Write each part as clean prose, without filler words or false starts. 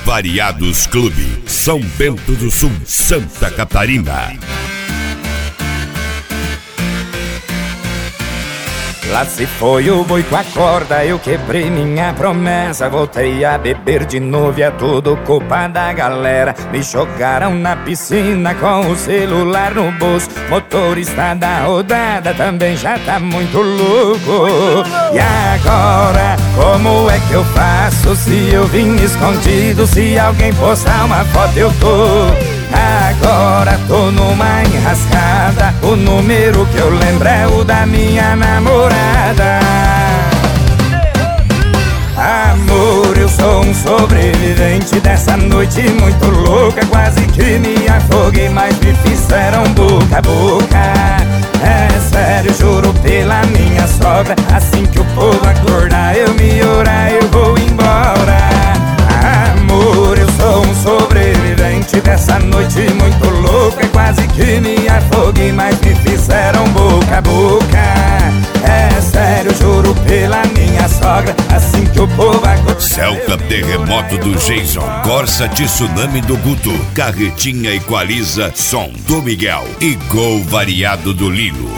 Variados Clube, São Bento do Sul, Santa Catarina. Lá se foi o boi com a corda, eu quebrei minha promessa. Voltei a beber de novo e é tudo culpa da galera. Me jogaram na piscina com o celular no bolso. Motorista da rodada também já tá muito louco. E agora, como é que eu faço se eu vim escondido? Se alguém postar uma foto eu tô. Agora tô numa enrascada. O número que eu lembro é o da minha namorada. Amor, eu sou um sobrevivente dessa noite muito louca. Quase que me afoguei, mas me fizeram boca a boca. É sério, juro pela minha sogra. Assim que o povo acordar, eu me orar, eu vou embora. Amor, eu sou um sobrevivente dessa noite muito louca. Quase que me afoguei, mas me fizeram boca a boca. É sério, juro pela minha sogra. Assim que o povo acordar. Celta Terremoto do Jason, Corsa Tsunami do Guto, Carretinha Equaliza, Som do Miguel e Gol Variado do Lilo.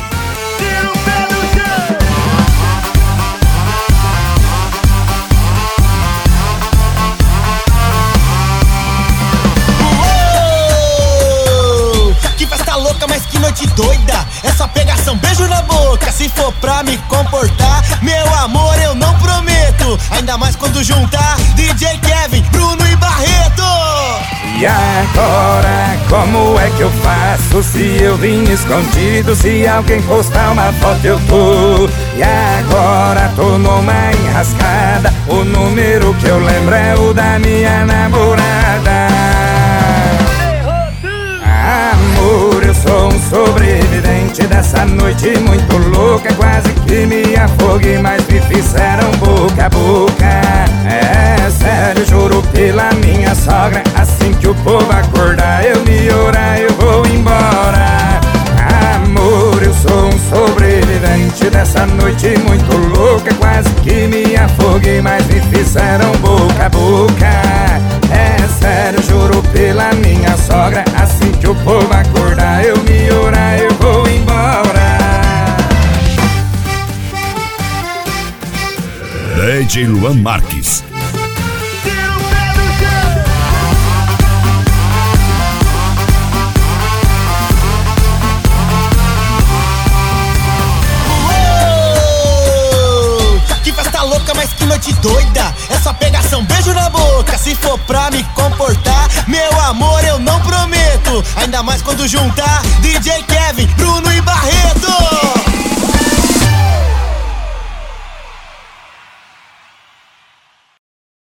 Mas que noite doida, essa pegação, beijo na boca. Se for pra me comportar, meu amor, eu não prometo. Ainda mais quando juntar DJ Kevin, Bruno e Barreto. E agora, como é que eu faço se eu vim escondido? Se alguém postar uma foto eu tô. E agora tô numa enrascada. O número que eu lembro é o da minha namorada. Amor, eu sou um sobrevivente dessa noite muito louca. Quase que me afoguei, mas me fizeram boca a boca. É sério, juro pela minha sogra. Assim que o povo acordar, eu me orar, eu vou embora. Amor, eu sou um sobrevivente dessa noite muito louca. Quase que me afoguei, mas me fizeram boca a boca. É sério, juro pela minha sogra. Assim que o povo acordar, eu me orar, eu vou embora. DJ Luan Marques. Mas que noite doida, essa pegação, beijo na boca. Se for pra me comportar, meu amor, eu não prometo. Ainda mais quando juntar DJ Kevin, Bruno e Barreto.